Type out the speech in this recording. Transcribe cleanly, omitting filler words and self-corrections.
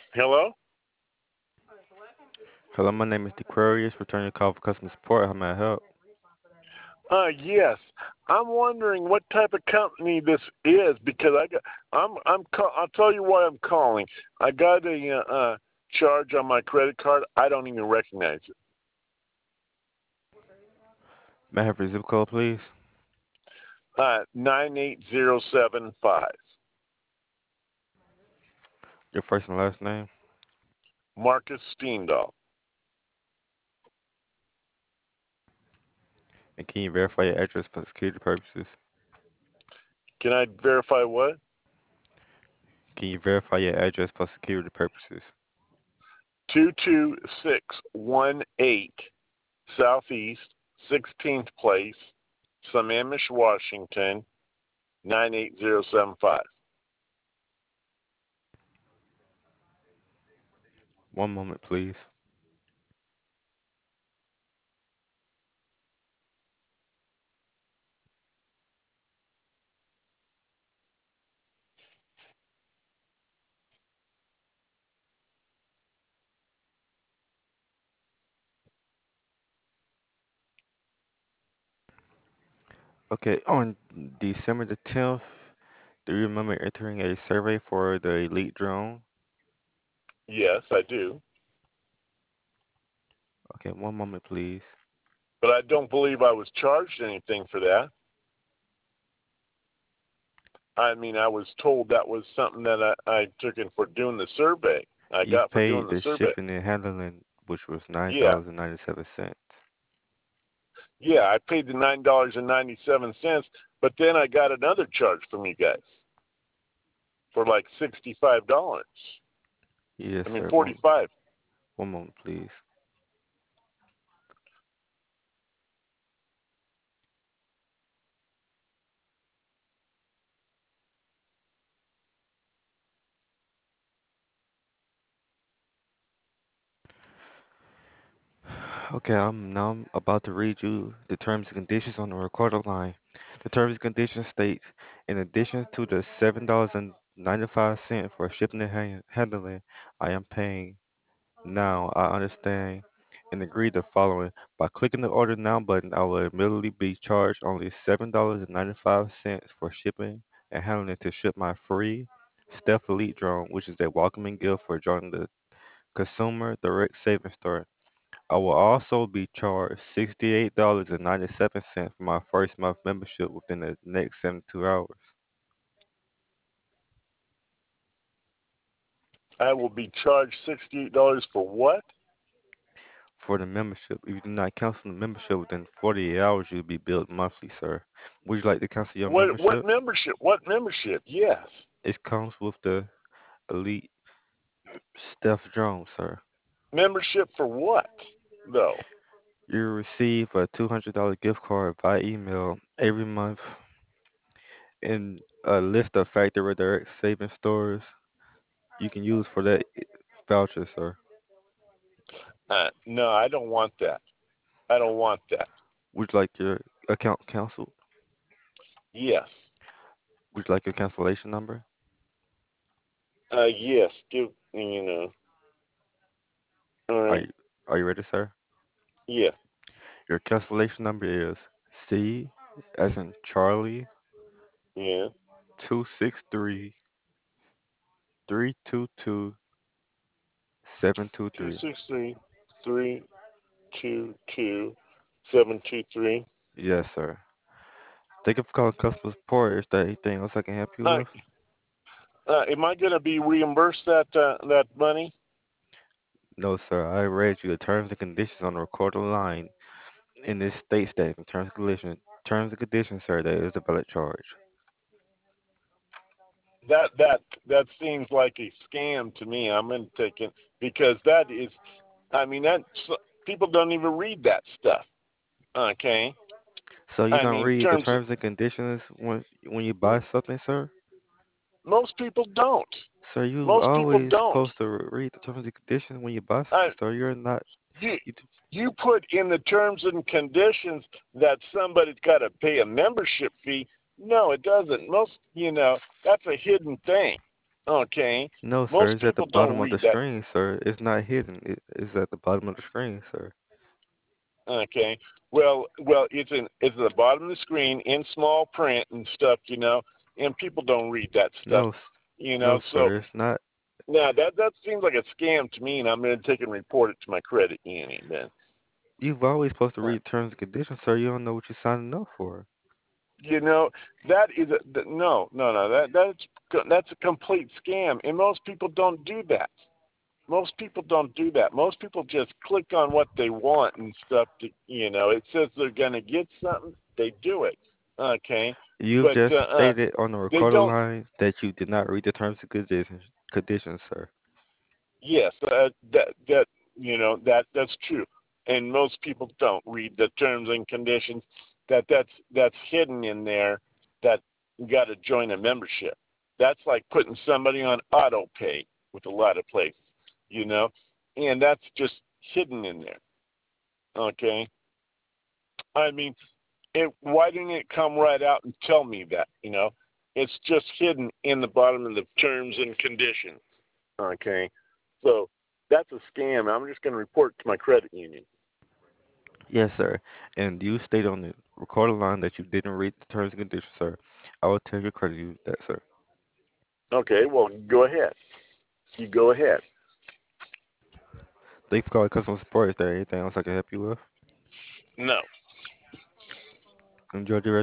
Hello? Hello, my name is Dequarius, returning your call for customer support. How may I help? Yes. I'm wondering what type of company this is because I'll tell you why I'm calling. I got a charge on my credit card. I don't even recognize it. May I have your zip code, please? 98075. Your first and last name? Marcus Steendahl. And can you verify your address for security purposes? Can I verify what? Can you verify your address for security purposes? 22618 Southeast 16th Place, Sammamish, Washington 98075. One moment, please. Okay, on December the 10th, do you remember entering a survey for the Elite drone? Yes, I do. Okay, one moment, please. But I don't believe I was charged anything for that. I mean, I was told that was something that I took in for doing the survey. I You got for doing paid the the survey. shipping and handling, which was Yeah, $9.97. yeah, I paid the $9.97, but then I got another charge from you guys for like $65. Yes, I mean, sir. 45. One moment, please. Okay, I'm about to read you the terms and conditions on the recorded line. The terms and conditions states, in addition to the $7.95 for shipping and handling, I am paying now. I understand and agree the following. By clicking the order now button, I will immediately be charged only $7.95 for shipping and handling to ship my free Steph Elite drone, which is a welcoming gift for joining the Consumer Direct Savings Store. I will also be charged $68.97 for my first month membership within the next 72 hours. I will be charged $68 for what? For the membership, if you do not cancel the membership within 48 hours, you'll be billed monthly, sir. Would you like to cancel your What membership? membership? What membership? Yes. It comes with the Elite Stealth drone, sir. Membership for what, though? You receive a $200 gift card by email every month and a list of factory direct savings stores you can use for that voucher, sir. No, I don't want that. I don't want that. Would you like your account canceled? Yes. Would you like your cancellation number? Yes. All Are right. you are you ready, sir? Yeah. Your cancellation number is C as in Charlie Yeah. 263 322 Two 723. six three three two two 723. Yes, sir. Thank you for calling customer support. Is there anything else I can help you Uh, with? am I going to be reimbursed that money? No, sir. I read you the terms and conditions on the recorded line. In this states that in terms and conditions, sir, there is a valid charge. That seems like a scam to me. I'm going to take it because that is. I mean, that people don't even read that stuff. Okay. So you I don't mean, read the terms. terms and conditions when you buy something, sir? Most people don't. Sir, you Most people always don't. supposed to read the terms and conditions when you buy I, something, sir. You're not. you You, you put in the terms and conditions that somebody's got to pay a membership fee. No, it doesn't. Most, that's a hidden thing. Okay, No, sir. most It's at the people don't bottom of the read that. screen, sir. It's not hidden. It's at the bottom of the screen, sir. Okay, well, it's at the bottom of the screen in small print and stuff, and people don't read that stuff, No, no, So sir. It's not. now that seems like a scam to me, and I'm going to take and report it to my credit union. Then, You've always supposed to uh, read terms and conditions, sir. You don't know what you're signing up for. you know that is no, that's a complete scam, and most people don't do that. Most people don't do that. Most people just click on what they want and stuff. It says they're going to get something, they do it. Okay, You've but just stated on the they recorder don't. line that you did not read the terms and conditions, sir. Yes, that's true, and most people don't read the terms and conditions. That's hidden in there. That you got to join a membership. That's like putting somebody on auto pay with a lot of places, you know, and that's just hidden in there. Okay, I mean, why didn't it come right out and tell me that? It's just hidden in the bottom of the terms and conditions. Okay, so that's a scam. I'm just going to report it to my credit union. Yes, sir. And you stated on the recorder line that you didn't read the terms and conditions, sir. I will tell your credit union that, sir. Okay, well, go ahead. You go ahead. Thank you for calling customer support. Is there anything else I can help you with? No. Enjoy your